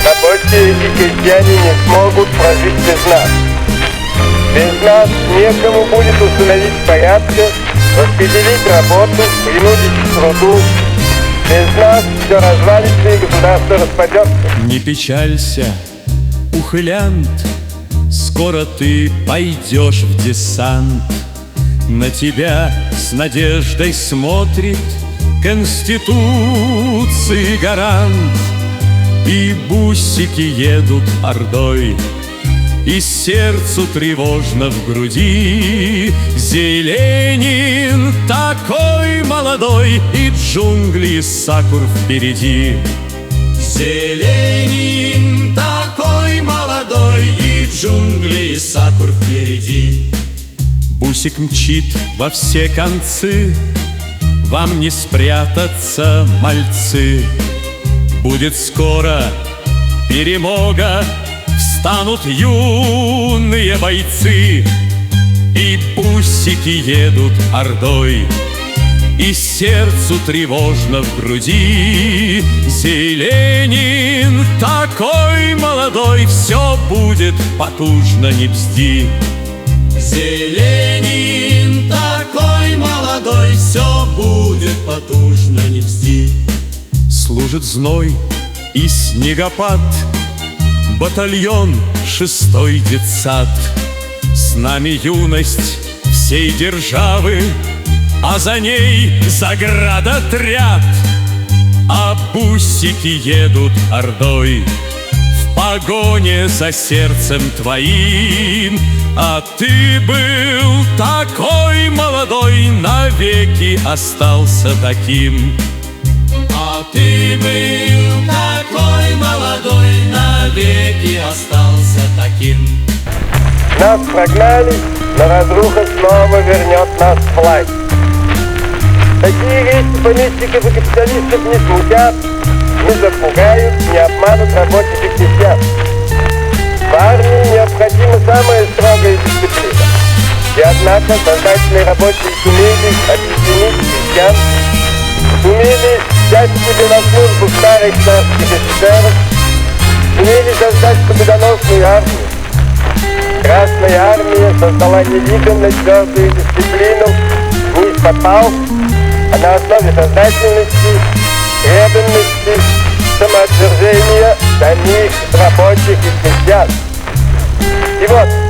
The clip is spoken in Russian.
Рабочие и крестьяне не смогут прожить без нас. Без нас некому будет установить порядок, распределить работу, принудить к труду. Без нас все развалится и государство распадется. Не печалься, ухылянт, скоро ты пойдешь в десант. На тебя с надеждой смотрит Конституции гарант. И бусики едут ордой, и сердцу тревожно в груди. Зеленин такой молодой, и джунгли сакур впереди. Зеленин такой молодой, и джунгли сакур впереди. Бусик мчит во все концы, вам не спрятаться, мальцы. Будет скоро перемога, встанут юные бойцы. И бусики едут ордой, и сердцу тревожно в груди. Зеленин такой молодой, все будет потужно, не бзди. Зеленин такой молодой, все будет потужно, не бзди. Служит зной и снегопад, батальон 6-й детсад. С нами юность всей державы, а за ней заградотряд. А бусики едут ордой в погоне за сердцем твоим. А ты был такой молодой, навеки остался таким. А ты был такой молодой, навеки остался таким. Нас прогнали, но разруха снова вернет нас в власть. Такие вещи помещиков и капиталистов не смутят, не запугают, не обманут рабочих и крестьян. В армии необходима самая строгая дисциплина. И однако сознательные рабочие сумели объединить крестьян, сумели взять себе на службу старых царских офицеров, сумели создать победоносную армию. Красная армия создала невиданно твердую дисциплину не из-под палок, а на основе сознательности, преданности, самоотвержения самих рабочих и крестьян. И вот,